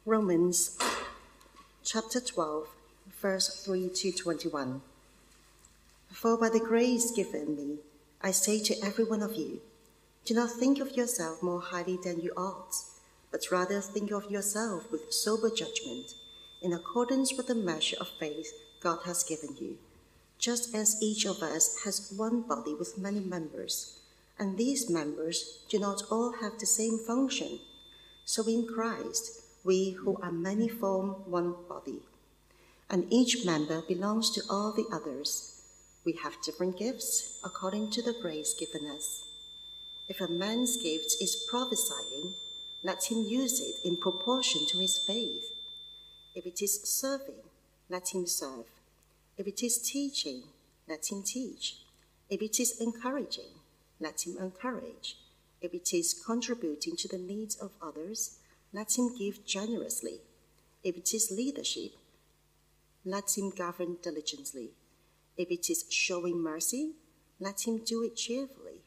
Romans chapter 12, verse 3 to 21. For by the grace given me, I say to every one of you, do not think of yourself more highly than you ought, but rather think of yourself with sober judgment, in accordance with the measure of faith God has given you. Just as each of us has one body with many members, and these members do not all have the same function, so in Christ we who are many form one body, and each member belongs to all the others. We have different gifts according to the grace given us. If a man's gift is prophesying, let him use it in proportion to his faith. If it is serving, let him serve. If it is teaching, let him teach. If it is encouraging, let him encourage. If it is contributing to the needs of others, let him give generously. If it is leadership, let him govern diligently. If it is showing mercy, let him do it cheerfully.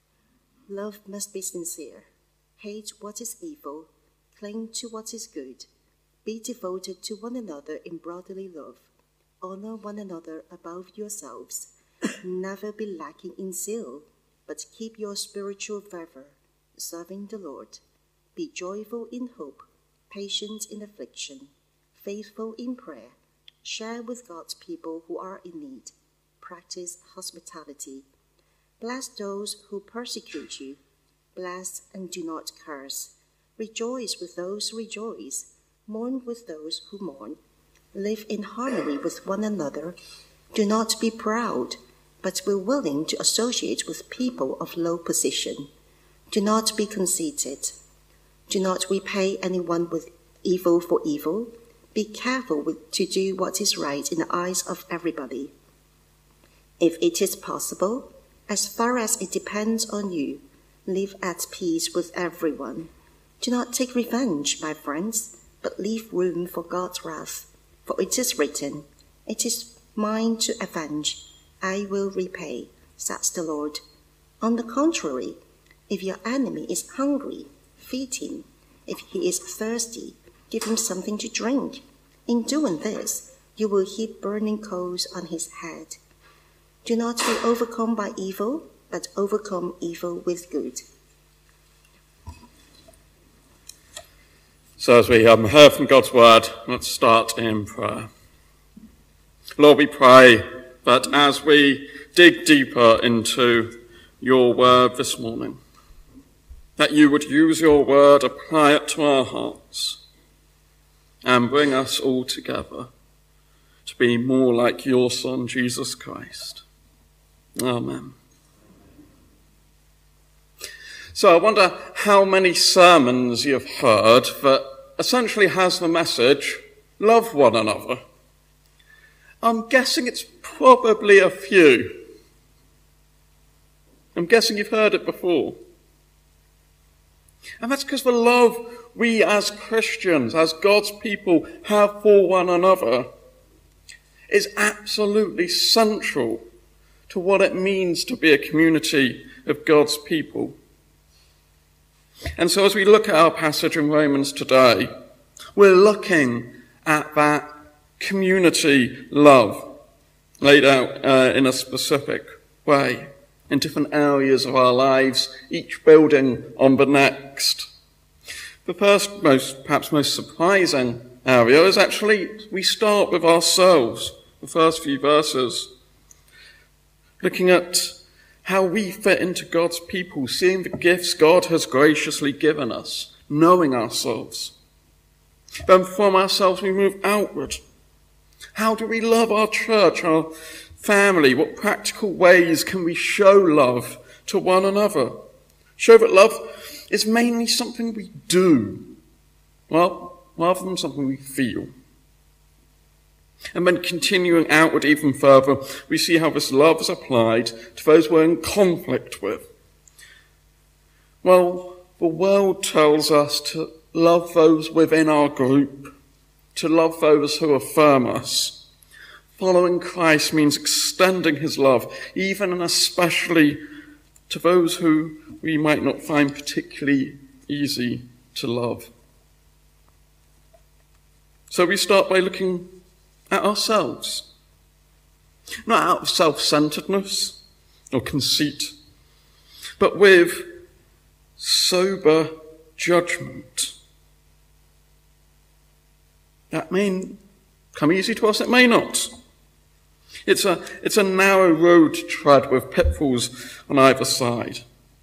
Love must be sincere. Hate what is evil. Cling to what is good. Be devoted to one another in brotherly love. Honor one another above yourselves. Never be lacking in zeal, but keep your spiritual fervor, serving the Lord. Be joyful in hope, patient in affliction, faithful in prayer. Share with God's people who are in need. Practice hospitality. Bless those who persecute you. Bless and do not curse. Rejoice with those who rejoice. Mourn with those who mourn. Live in harmony with one another. Do not be proud, but be willing to associate with people of low position. Do not be conceited. Do not repay anyone with evil for evil. Be careful to do what is right in the eyes of everybody. If it is possible, as far as it depends on you, live at peace with everyone. Do not take revenge, my friends, but leave room for God's wrath. For it is written, "It is mine to avenge, I will repay," says the Lord. On the contrary, if your enemy is hungry, feed him. If he is thirsty, give him something to drink. In doing this, you will heap burning coals on his head. Do not be overcome by evil, but overcome evil with good. So as we heard from God's word, let's start in prayer. Lord, we pray that as we dig deeper into your word this morning, that you would use your word, apply it to our hearts, and bring us all together to be more like your Son, Jesus Christ. Amen. So I wonder how many sermons you've heard that essentially has the message, love one another. I'm guessing it's probably a few. I'm guessing you've heard it before. And that's because the love we as Christians, as God's people, have for one another is absolutely central to what it means to be a community of God's people. And so as we look at our passage in Romans today, we're looking at that community love laid out in a specific way in different areas of our lives, each building on the next. The first, perhaps most surprising area is actually we start with ourselves, the first few verses, looking at how we fit into God's people, seeing the gifts God has graciously given us, knowing ourselves. Then from ourselves we move outward. How do we love our church, our family? What practical ways can we show love to one another? Show that love is mainly something we do, well, rather than something we feel. And then continuing outward even further, we see how this love is applied to those we're in conflict with. Well, the world tells us to love those within our group, to love those who affirm us. Following Christ means extending his love, even and especially to those who we might not find particularly easy to love. So we start by looking at ourselves. Not out of self-centeredness or conceit, but with sober judgment. That may come easy to us, it may not. It's a narrow road to tread with pitfalls on either side.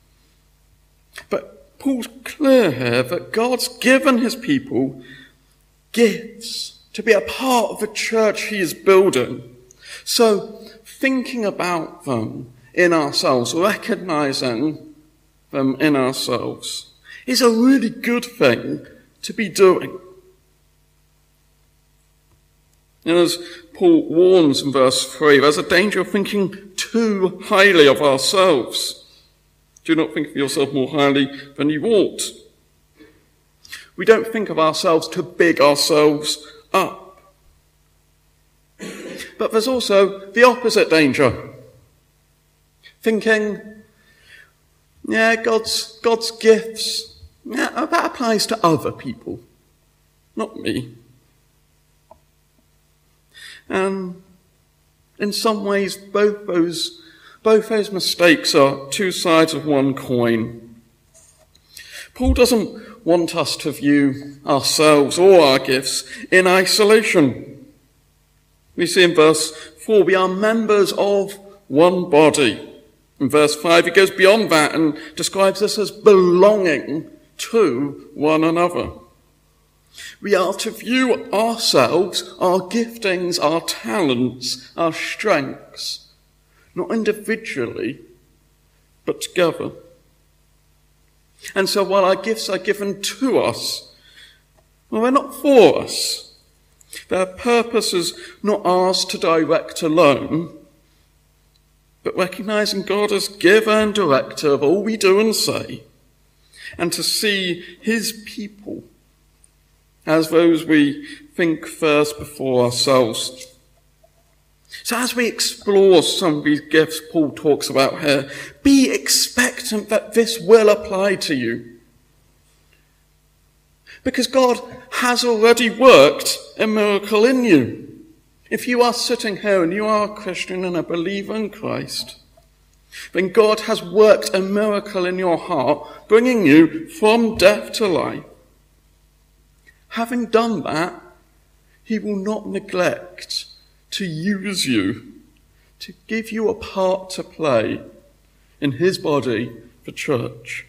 But Paul's clear here that God's given his people gifts to be a part of the church he is building. So thinking about them in ourselves, recognizing them in ourselves, is a really good thing to be doing. And as Paul warns in verse 3, there's a danger of thinking too highly of ourselves. Do not think of yourself more highly than you ought. We don't think of ourselves to big ourselves up. But there's also the opposite danger. Thinking, God's gifts, that applies to other people, not me. And in some ways, both those mistakes are two sides of one coin. Paul doesn't want us to view ourselves or our gifts in isolation. We see in verse 4, we are members of one body. In verse 5, he goes beyond that and describes us as belonging to one another. We are to view ourselves, our giftings, our talents, our strengths, not individually, but together. And so while our gifts are given to us, well, they're not for us. Their purpose is not ours to direct alone, but recognizing God as giver and director of all we do and say, and to see his people as those we think first before ourselves. So as we explore some of these gifts Paul talks about here, be expectant that this will apply to you. Because God has already worked a miracle in you. If you are sitting here and you are a Christian and a believer in Christ, then God has worked a miracle in your heart, bringing you from death to life. Having done that, he will not neglect to use you, to give you a part to play in his body, the church.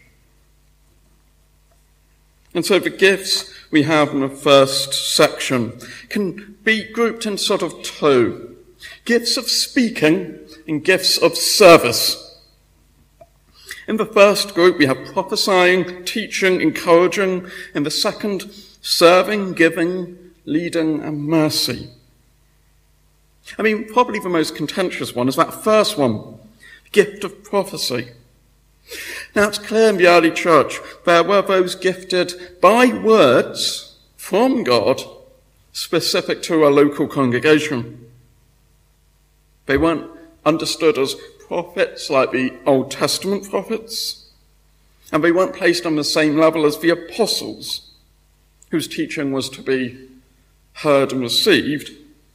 And so the gifts we have in the first section can be grouped in sort of two. Gifts of speaking and gifts of service. In the first group, we have prophesying, teaching, encouraging. In the second, serving, giving, leading, and mercy. I mean, probably the most contentious one is that first one, the gift of prophecy. Now, it's clear in the early church there were those gifted by words from God specific to a local congregation. They weren't understood as prophets like the Old Testament prophets, and they weren't placed on the same level as the apostles, whose teaching was to be heard and received,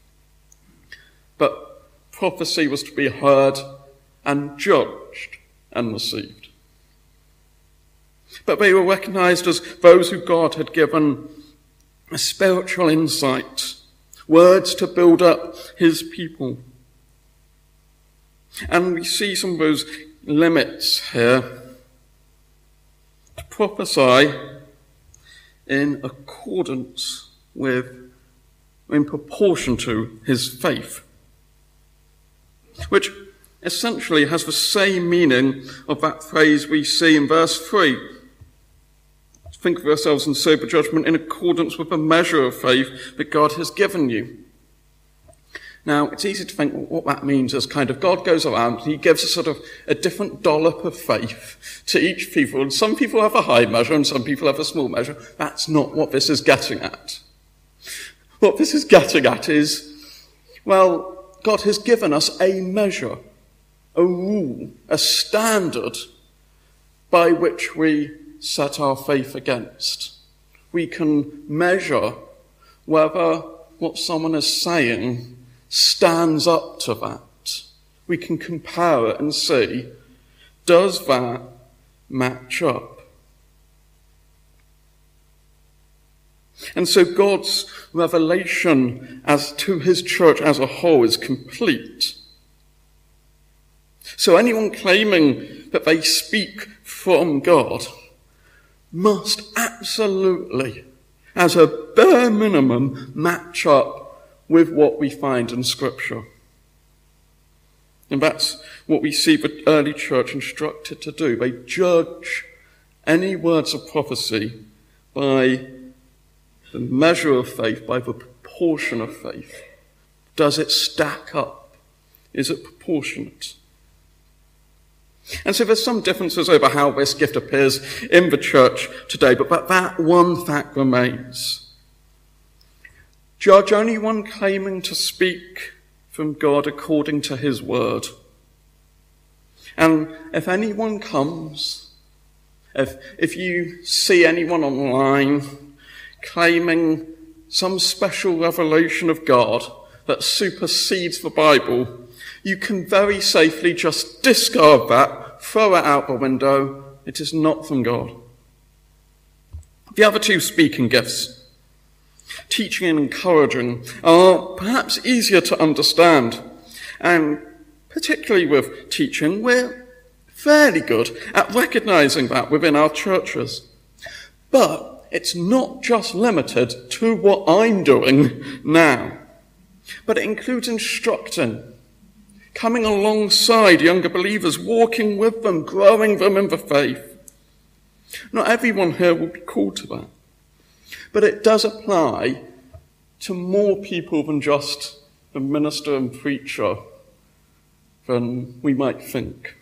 but prophecy was to be heard and judged and received. But they were recognized as those who God had given a spiritual insight, words to build up his people. And we see some of those limits here. To prophesy in accordance with, in proportion to his faith, which essentially has the same meaning of that phrase we see in verse 3. Think of yourselves in sober judgment in accordance with the measure of faith that God has given you. Now, it's easy to think what that means is kind of God goes around and he gives a sort of a different dollop of faith to each people. And some people have a high measure and some people have a small measure. That's not what this is getting at. What this is getting at is, well, God has given us a measure, a rule, a standard by which we set our faith against. We can measure whether what someone is saying stands up to that. We can compare it and see, does that match up? And so God's revelation as to his church as a whole is complete. So anyone claiming that they speak from God must absolutely, as a bare minimum, match up with what we find in Scripture. And that's what we see the early church instructed to do. They judge any words of prophecy by the measure of faith, by the proportion of faith. Does it stack up? Is it proportionate? And so there's some differences over how this gift appears in the church today, but that one fact remains. Judge only one claiming to speak from God according to his word. And if anyone comes, if you see anyone online claiming some special revelation of God that supersedes the Bible, you can very safely just discard that, throw it out the window. It is not from God. The other two speaking gifts, teaching and encouraging, are perhaps easier to understand. And particularly with teaching, we're fairly good at recognizing that within our churches. But it's not just limited to what I'm doing now, but it includes instructing, coming alongside younger believers, walking with them, growing them in the faith. Not everyone here will be called to that, but it does apply to more people than just the minister and preacher than we might think.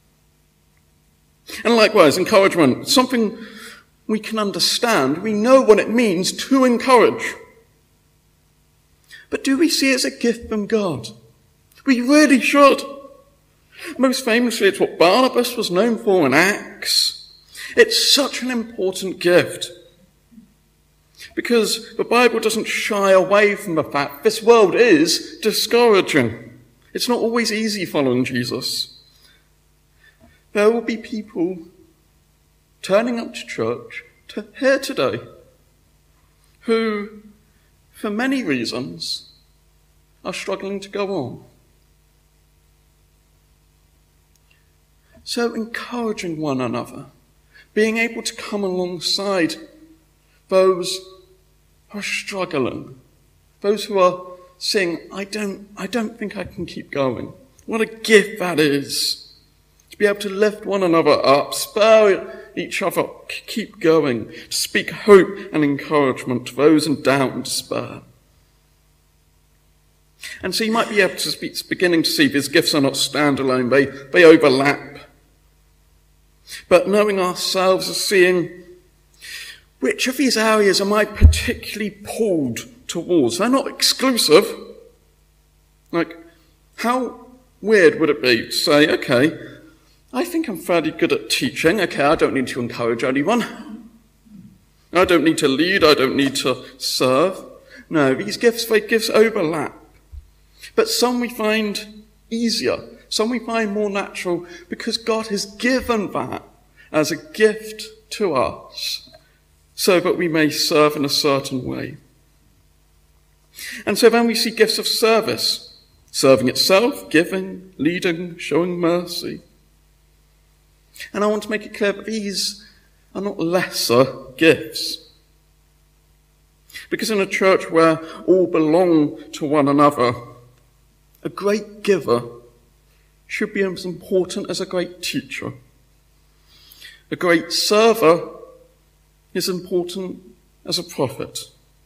And likewise, encouragement, something we can understand. We know what it means to encourage. But do we see it as a gift from God? We really should. Most famously, it's what Barnabas was known for in Acts. It's such an important gift because the Bible doesn't shy away from the fact this world is discouraging. It's not always easy following Jesus. There will be people turning up to church here today who, for many reasons, are struggling to go on. So encouraging one another, being able to come alongside those who are struggling, those who are saying, I don't think I can keep going. What a gift that is. To be able to lift one another up, spur each other, keep going, to speak hope and encouragement to those in doubt and despair. And so you might be able to beginning to see these gifts are not standalone, they overlap. But knowing ourselves as seeing which of these areas am I particularly pulled towards? They're not exclusive. Like, how weird would it be to say, okay, I think I'm fairly good at teaching. Okay, I don't need to encourage anyone. I don't need to lead. I don't need to serve. No, these gifts overlap. But some we find easier. Some we find more natural because God has given that as a gift to us so that we may serve in a certain way. And so then we see gifts of service, serving itself, giving, leading, showing mercy. And I want to make it clear that these are not lesser gifts. Because in a church where all belong to one another, a great giver should be as important as a great teacher. A great server is important as a prophet.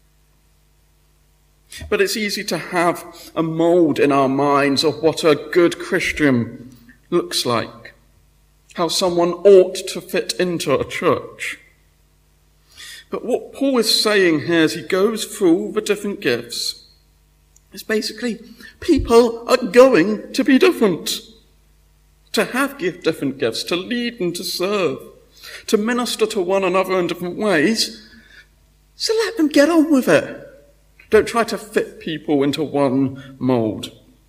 But it's easy to have a mould in our minds of what a good Christian looks like, how someone ought to fit into a church. But what Paul is saying here as he goes through all the different gifts is basically people are going to be different, to have different gifts, to lead and to serve, to minister to one another in different ways. So let them get on with it. Don't try to fit people into one mould.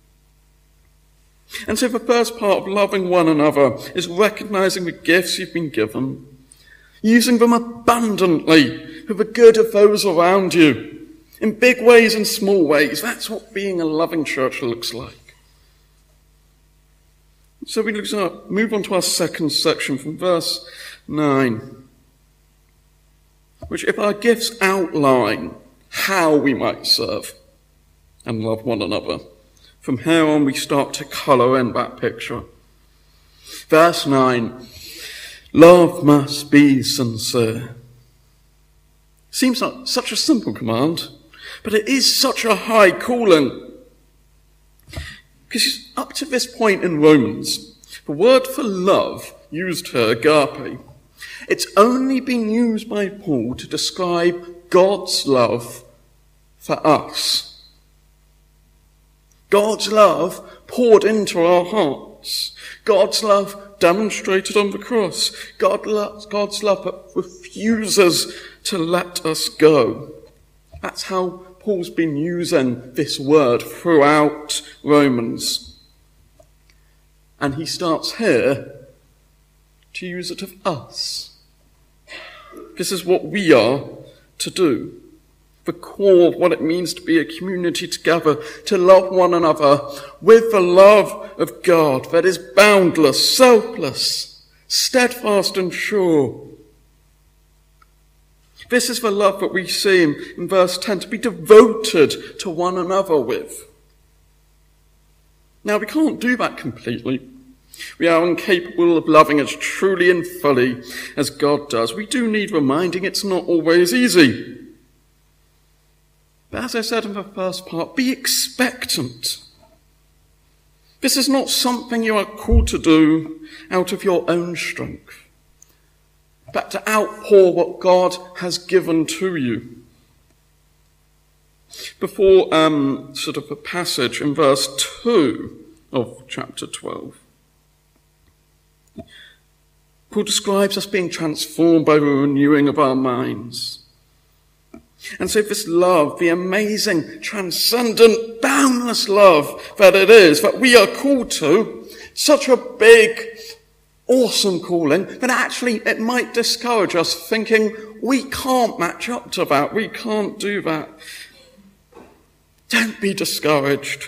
And so the first part of loving one another is recognizing the gifts you've been given, using them abundantly for the good of those around you, in big ways and small ways. That's what being a loving church looks like. So we move on to our second section from verse 9, which if our gifts outline how we might serve and love one another, from here on we start to colour in that picture. Verse 9, love must be sincere. Seems like such a simple command, but it is such a high calling. Because up to this point in Romans, the word for love used here, agape, it's only been used by Paul to describe God's love for us. God's love poured into our hearts. God's love demonstrated on the cross. God's love that refuses to let us go. That's how Paul's been using this word throughout Romans. And he starts here to use it of us. This is what we are to do. The core of what it means to be a community together, to love one another with the love of God that is boundless, selfless, steadfast and sure. This is the love that we see in verse 10, to be devoted to one another with. Now, we can't do that completely. We are incapable of loving as truly and fully as God does. We do need reminding it's not always easy. But as I said in the first part, be expectant. This is not something you are called to do out of your own strength, but to outpour what God has given to you. Before sort of a passage in verse 2 of chapter 12, Paul describes us being transformed by the renewing of our minds. And so this love, the amazing, transcendent, boundless love that it is, that we are called to, such a big, awesome calling, that actually it might discourage us thinking we can't match up to that, we can't do that. Don't be discouraged.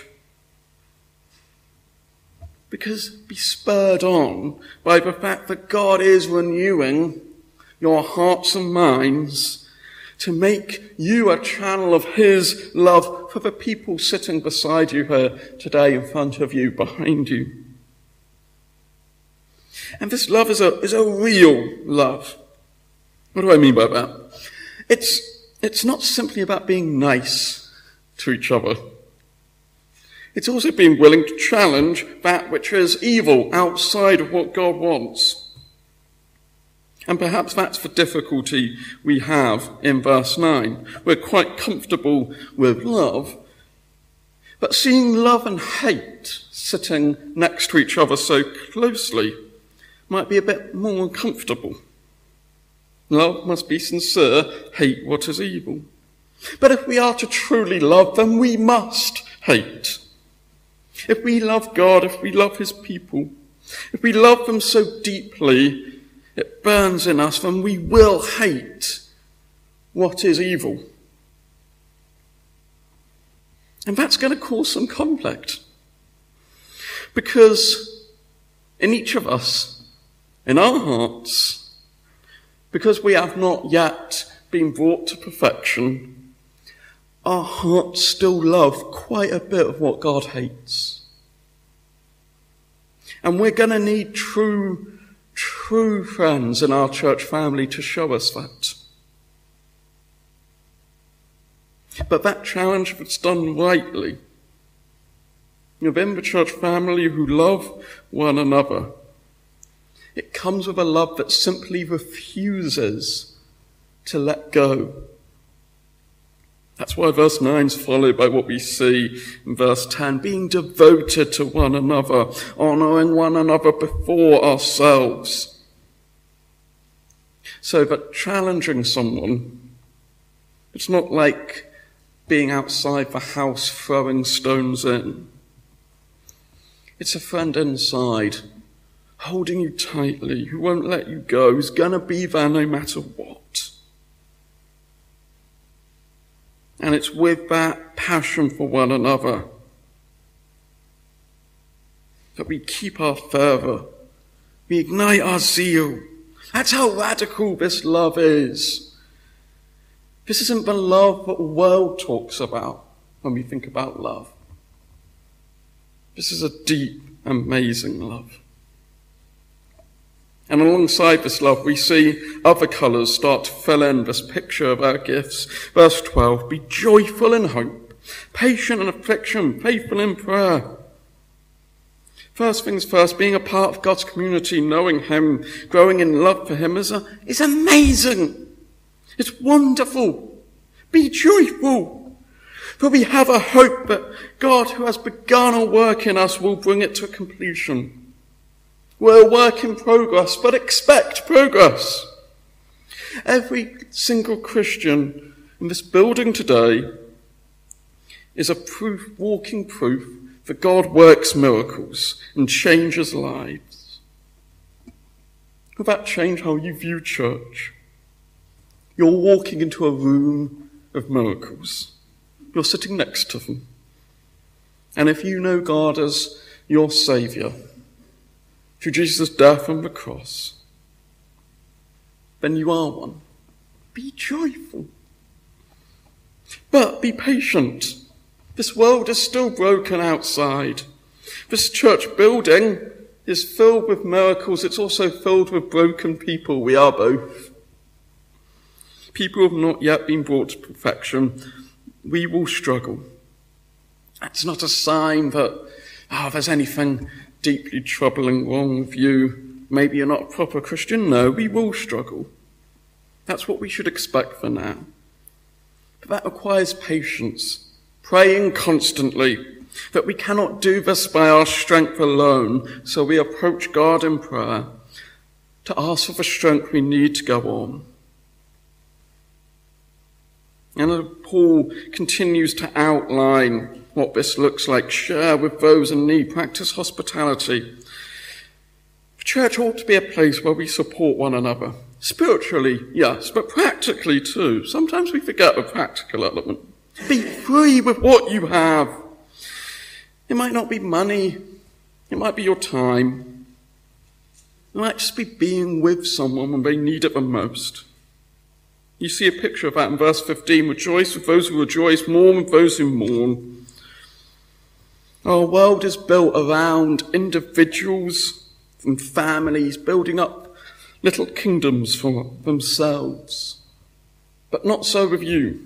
Because be spurred on by the fact that God is renewing your hearts and minds to make you a channel of his love for the people sitting beside you here today, in front of you, behind you. And this love is a real love. What do I mean by that? It's not simply about being nice to each other. It's also being willing to challenge that which is evil outside of what God wants. And perhaps that's the difficulty we have in verse 9. We're quite comfortable with love, but seeing love and hate sitting next to each other so closely might be a bit more uncomfortable. Love must be sincere, hate what is evil. But if we are to truly love, then we must hate. If we love God, if we love his people, if we love them so deeply it burns in us, then we will hate what is evil. And that's going to cause some conflict. Because in each of us, in our hearts, because we have not yet been brought to perfection, our hearts still love quite a bit of what God hates. And we're going to need true friends in our church family to show us that. But that challenge, if it's done rightly, within the church family who love one another, it comes with a love that simply refuses to let go. That's why verse 9 is followed by what we see in verse 10, being devoted to one another, honouring one another before ourselves. So that challenging someone, it's not like being outside the house throwing stones in. It's a friend inside, holding you tightly, who won't let you go, who's going to be there no matter what. And it's with that passion for one another that we keep our fervour, we ignite our zeal. That's how radical this love is. This isn't the love that the world talks about when we think about love. This is a deep, amazing love. And alongside this love, we see other colours start to fill in this picture of our gifts. Verse 12, be joyful in hope, patient in affliction, faithful in prayer. First things first, being a part of God's community, knowing him, growing in love for him is amazing. It's wonderful. Be joyful. For we have a hope that God, who has begun a work in us, will bring it to completion. We're a work in progress, but expect progress. Every single Christian in this building today is a walking proof that God works miracles and changes lives. Will that change how you view church? You're walking into a room of miracles. You're sitting next to them. And if you know God as your Saviour, through Jesus' death on the cross, then you are one. Be joyful. But be patient. This world is still broken outside. This church building is filled with miracles. It's also filled with broken people. We are both. People who have not yet been brought to perfection. We will struggle. That's not a sign that, there's anything deeply troubling wrong with you. Maybe you're not a proper Christian. No, we will struggle. That's what we should expect for now. But that requires patience, praying constantly, that we cannot do this by our strength alone, so we approach God in prayer to ask for the strength we need to go on. And Paul continues to outline what this looks like. Share with those in need. Practice hospitality. The church ought to be a place where we support one another. Spiritually, yes, but practically too. Sometimes we forget the practical element. Be free with what you have. It might not be money. It might be your time. It might just be being with someone when they need it the most. You see a picture of that in verse 15. Rejoice with those who rejoice, mourn with those who mourn. Our world is built around individuals and families building up little kingdoms for themselves. But not so with you.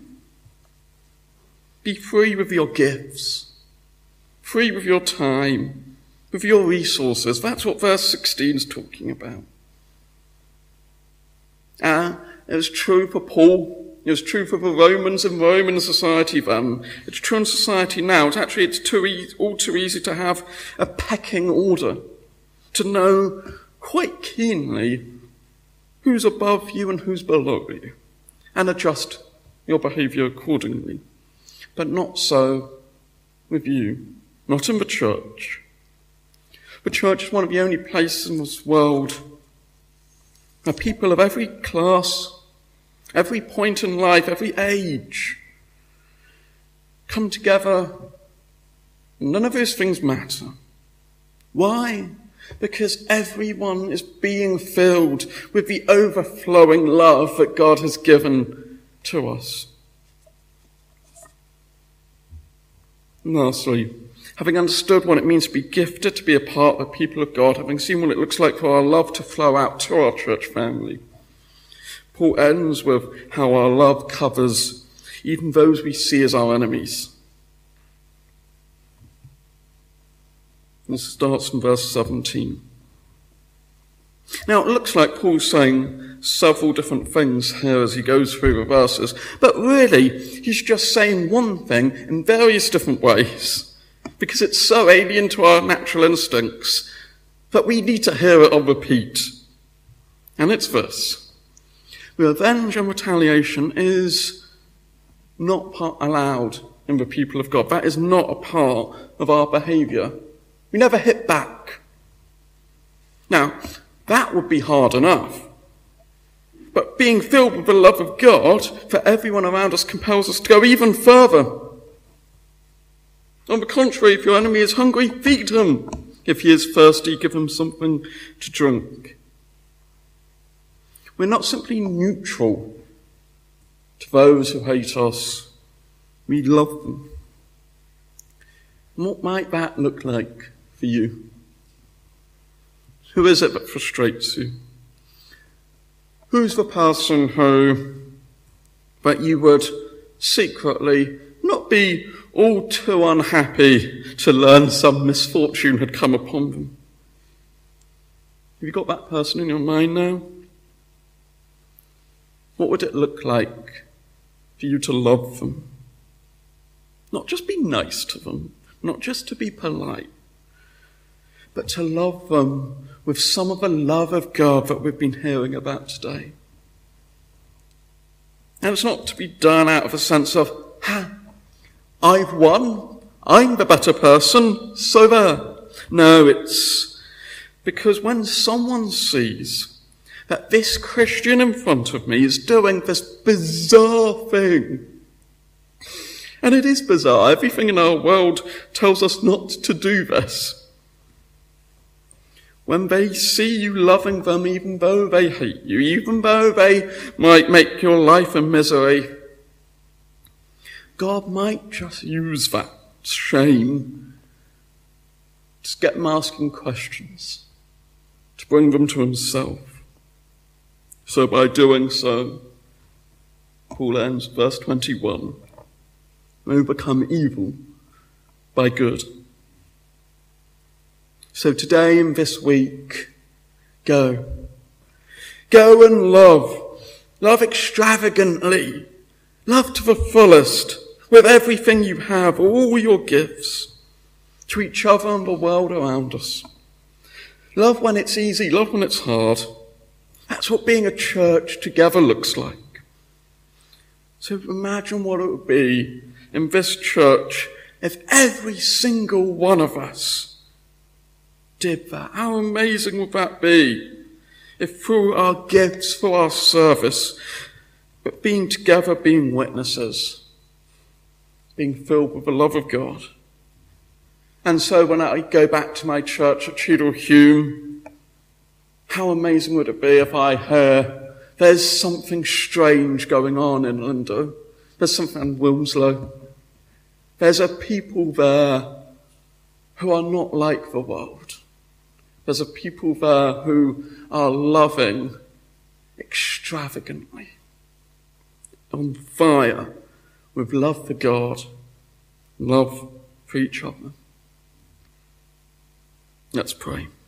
Be free with your gifts, free with your time, with your resources. That's what verse 16 is talking about. It was true for Paul. It was true for the Romans in Roman society then. It's true in society now. It's all too easy to have a pecking order, to know quite keenly who's above you and who's below you, and adjust your behaviour accordingly. But not so with you, not in the church. The church is one of the only places in this world where people of every class, every point in life, every age come together. None of those things matter. Why? Because everyone is being filled with the overflowing love that God has given to us. And lastly, having understood what it means to be gifted, to be a part of the people of God, having seen what it looks like for our love to flow out to our church family, Paul ends with how our love covers even those we see as our enemies. This starts in verse 17. Now, it looks like Paul's saying several different things here as he goes through the verses, but really, he's just saying one thing in various different ways, because it's so alien to our natural instincts that we need to hear it on repeat. And it's this: revenge and retaliation is not allowed in the people of God. That is not a part of our behaviour. We never hit back. Now, that would be hard enough. But being filled with the love of God for everyone around us compels us to go even further. On the contrary, if your enemy is hungry, feed him. If he is thirsty, give him something to drink. We're not simply neutral to those who hate us. We love them. And what might that look like for you? Who is it that frustrates you? Who's the person that you would secretly not be all too unhappy to learn some misfortune had come upon them? Have you got that person in your mind now? What would it look like for you to love them? Not just be nice to them, not just to be polite, but to love them with some of the love of God that we've been hearing about today. And it's not to be done out of a sense of, I've won, I'm the better person, so there. No, it's because when someone sees that this Christian in front of me is doing this bizarre thing, and it is bizarre, everything in our world tells us not to do this. When they see you loving them even though they hate you, even though they might make your life a misery, God might just use that shame to get them asking questions, to bring them to himself. So by doing so, Paul ends verse 21, overcome evil by good. So today and this week, go and love extravagantly, love to the fullest, with everything you have, all your gifts, to each other and the world around us. Love when it's easy, love when it's hard. That's what being a church together looks like. So imagine what it would be in this church if every single one of us did that. How amazing would that be if through our gifts, through our service, but being together, being witnesses, being filled with the love of God. And so when I go back to my church at Cheadle Hulme, how amazing would it be if I hear there's something strange going on in Lindo, there's something in Wilmslow, there's a people there who are not like the world. There's a people there who are loving extravagantly, on fire with love for God, love for each other. Let's pray.